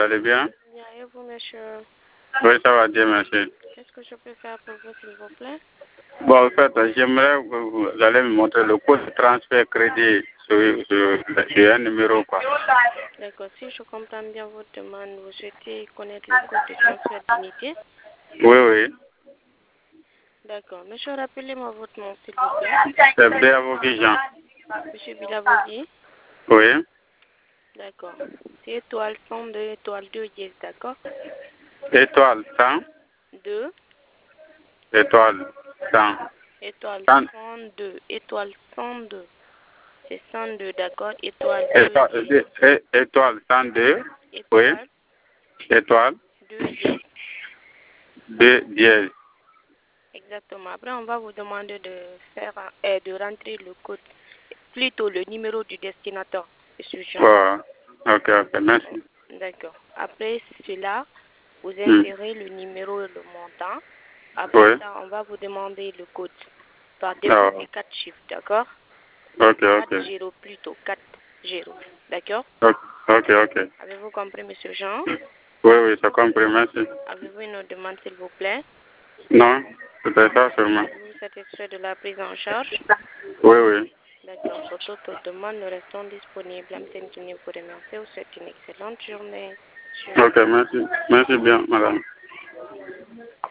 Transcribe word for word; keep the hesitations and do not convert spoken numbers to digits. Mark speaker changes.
Speaker 1: Vous allez bien?
Speaker 2: Bien, et vous, monsieur?
Speaker 1: Oui, ça va bien, merci.
Speaker 2: Qu'est-ce que je peux faire pour vous, s'il vous plaît?
Speaker 1: Bon, en fait, j'aimerais que vous allez me montrer le code de transfert crédit sur, sur, sur un numéro, quoi.
Speaker 2: D'accord. Si je comprends bien votre demande, vous souhaitez connaître le code de transfert d'unité?
Speaker 1: Oui, oui.
Speaker 2: D'accord. Monsieur, rappelez-moi votre nom, s'il vous plaît.
Speaker 1: C'est Béavogi Jean.
Speaker 2: Monsieur Bilavogui?
Speaker 1: Oui.
Speaker 2: D'accord. C'est étoile cent deux, étoile deux dièse, d'accord?
Speaker 1: Étoile cent.
Speaker 2: deux.
Speaker 1: Étoile cent.
Speaker 2: Étoile
Speaker 1: cent.
Speaker 2: cent deux, étoile cent deux. C'est cent deux, d'accord? Étoile deux
Speaker 1: Étoile,
Speaker 2: dièse.
Speaker 1: é- étoile cent deux. Oui.
Speaker 2: Étoile
Speaker 1: Étoile
Speaker 2: deux dièse.
Speaker 1: deux dièse.
Speaker 2: Exactement. Après, on va vous demander de faire, euh, de rentrer le code, plutôt le numéro du destinataire, monsieur Jean.
Speaker 1: Oh, ok, ok, merci.
Speaker 2: D'accord. Après cela, vous
Speaker 1: Hmm.
Speaker 2: insérez le numéro et le montant. Après
Speaker 1: Oui.
Speaker 2: ça, on va vous demander le code par défaut,
Speaker 1: Oh,
Speaker 2: c'est quatre chiffres, d'accord?
Speaker 1: ok,
Speaker 2: quatre
Speaker 1: ok.
Speaker 2: zéro plutôt, quatre zéro, d'accord?
Speaker 1: Ok, ok, ok.
Speaker 2: Avez-vous compris, monsieur Jean?
Speaker 1: Oui, oui, j'ai compris, merci.
Speaker 2: Avez-vous une autre demande, s'il vous plaît?
Speaker 1: Non, c'était ça seulement.
Speaker 2: Êtes-vous satisfait de la prise en charge?
Speaker 1: Oui, oui.
Speaker 2: D'accord. Pour toute autre demande, nous restons disponibles. M. Tini vous remercie. Vous souhaite une excellente journée. Monsieur.
Speaker 1: Ok, merci. Merci bien, madame.